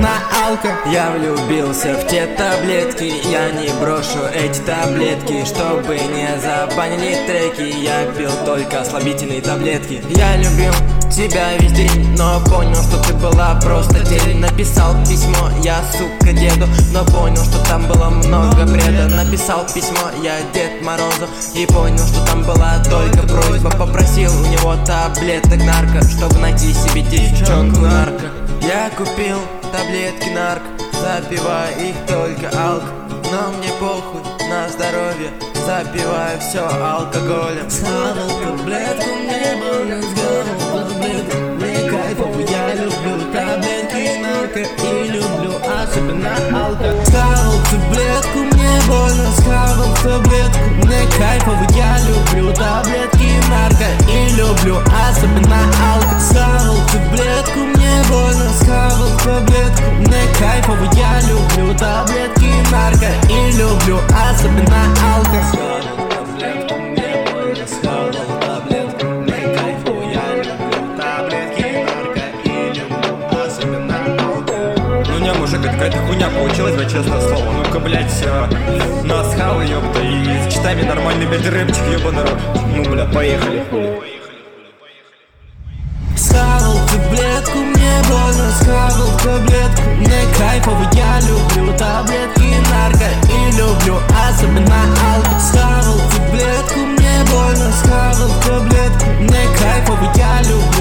особенно алка. Я влюбился в те таблетки, я не брошу эти таблетки. Чтобы не забанили треки, я пил только слабительные таблетки. Я любил тебя весь день, но понял, что ты была просто тень. Написал письмо я, сука, деду, но понял, что там было много бреда. Написал письмо я Дед Морозу и понял, что там была только просьба. Попросил у него таблеток нарко, чтобы найти себе девчонку нарко. Я купил таблетки нарко, запиваю их только алко. Но мне похуй на здоровье, запиваю все алкоголем. Схавал таблетку, мне больно, схавал таблетку, мне кайфово. Я люблю таблетки нарко и люблю особенно алко. Схавал таблетку, мне больно, схавал таблетку, мне кайфово. Я люблю таблетки нарко и люблю особенно алко. Схавал таблетку, мне больно, схавал таблетку, мне кайфово. Я люблю таблетки нарко и люблю особенно алко. Схавал таблетку, мне больно, схавал таблетку, мне кайфово. Я люблю таблетки нарко и люблю особенно алко. Ну не, мужик, это какая-то хуйня получилась, блядь, честное слово. Ну-ка, блядь, на схавай, ёпта, и читай мне нормальный, блядь, рэпчик, ёбаный рот. Ну, бля, поехали. Схавал таблетку, мне больно, схавал таблетку, мне кайфово. Я люблю таблетки нарко и люблю особенно алко. Схавал таблетку, мне больно, схавал